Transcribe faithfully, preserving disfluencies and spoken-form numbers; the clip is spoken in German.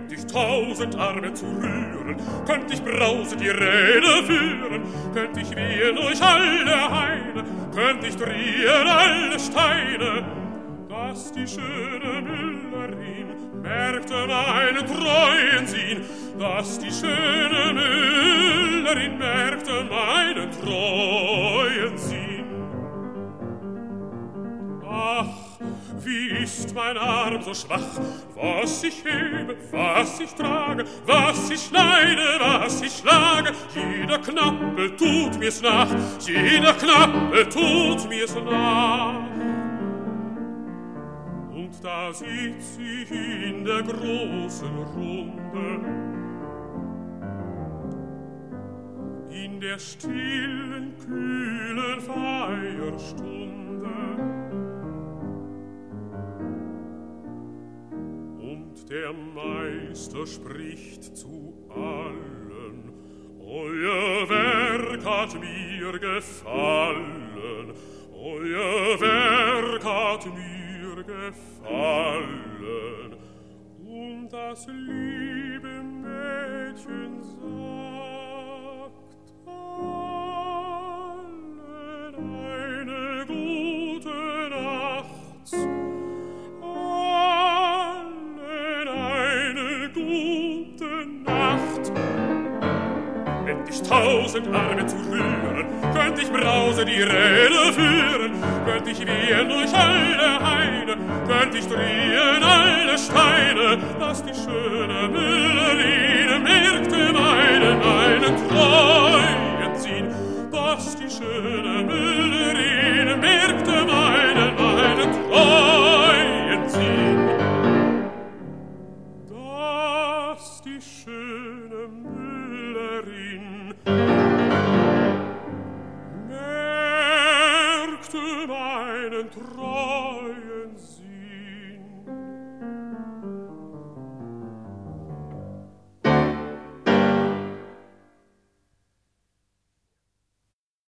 könnt ich tausend Arme zu rühren, könnt ich brausend die Rede führen, könnt ich wehen durch alle Haine, könnt ich drehen alle Steine, dass die schöne Müllerin merkte meinen treuen Sinn, dass die schöne Müllerin merkte meinen treuen Sinn. Ach, wie ist mein Arm so schwach, was ich hebe, was ich trage, was ich schneide, was ich schlage, jeder Knappel tut mir's nach, jeder Knappel tut mir's nach. Und da sitz ich in der großen Runde, in der stillen, kühlen Feierstunde, und der Meister spricht zu allen: Euer Werk hat mir gefallen, euer Werk hat mir gefallen. Und das liebe Mädchen sagt allen eine gute Nacht, allen eine gute Nacht. Hätt ich tausend Arme zu rühren, könnt ich brause die Rede führen, könnt ich wehen durch alle Haine, könnt ich drehen alle Steine, dass die schöne Müllerin merkte meinen einen treuen Sinn, dass die schöne